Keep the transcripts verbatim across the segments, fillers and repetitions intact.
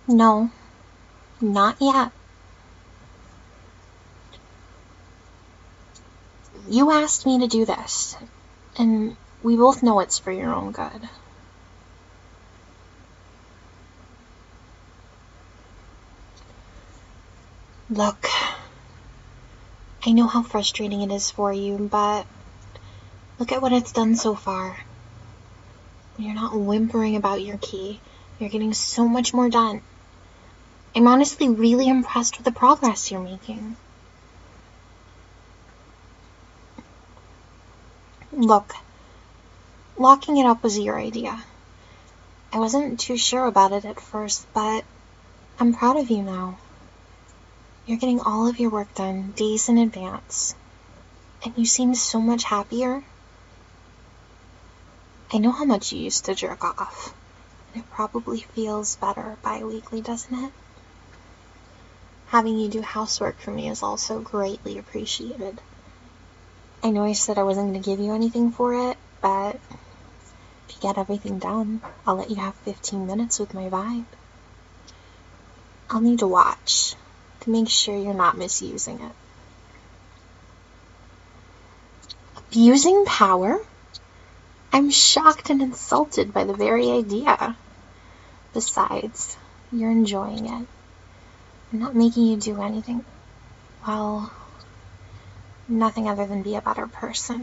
No, not yet. You asked me to do this, and we both know it's for your own good. Look, I know how frustrating it is for you, but look at what it's done so far. You're not whimpering about your key. You're getting so much more done. I'm honestly really impressed with the progress you're making. Look, locking it up was your idea. I wasn't too sure about it at first, but I'm proud of you now. You're getting all of your work done days in advance, and you seem so much happier. I know how much you used to jerk off, and it probably feels better bi-weekly, doesn't it? Having you do housework for me is also greatly appreciated. I know I said I wasn't going to give you anything for it, but if you get everything done, I'll let you have fifteen minutes with my vibe. I'll need to watch to make sure you're not misusing it. Abusing power? I'm shocked and insulted by the very idea. Besides, you're enjoying it. I'm not making you do anything, well, nothing other than be a better person.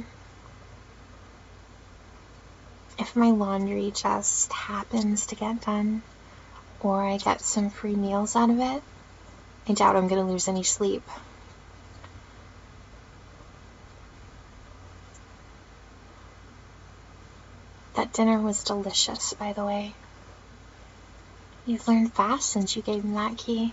If my laundry just happens to get done, or I get some free meals out of it, I doubt I'm going to lose any sleep. That dinner was delicious, by the way. You've learned fast since you gave him that key.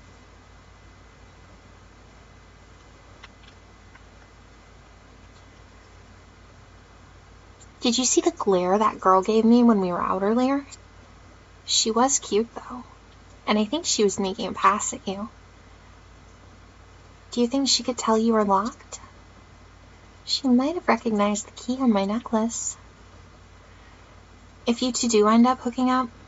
Did you see the glare that girl gave me when we were out earlier? She was cute, though, and I think she was making a pass at you. Do you think she could tell you were locked? She might have recognized the key on my necklace. If you two do end up hooking up,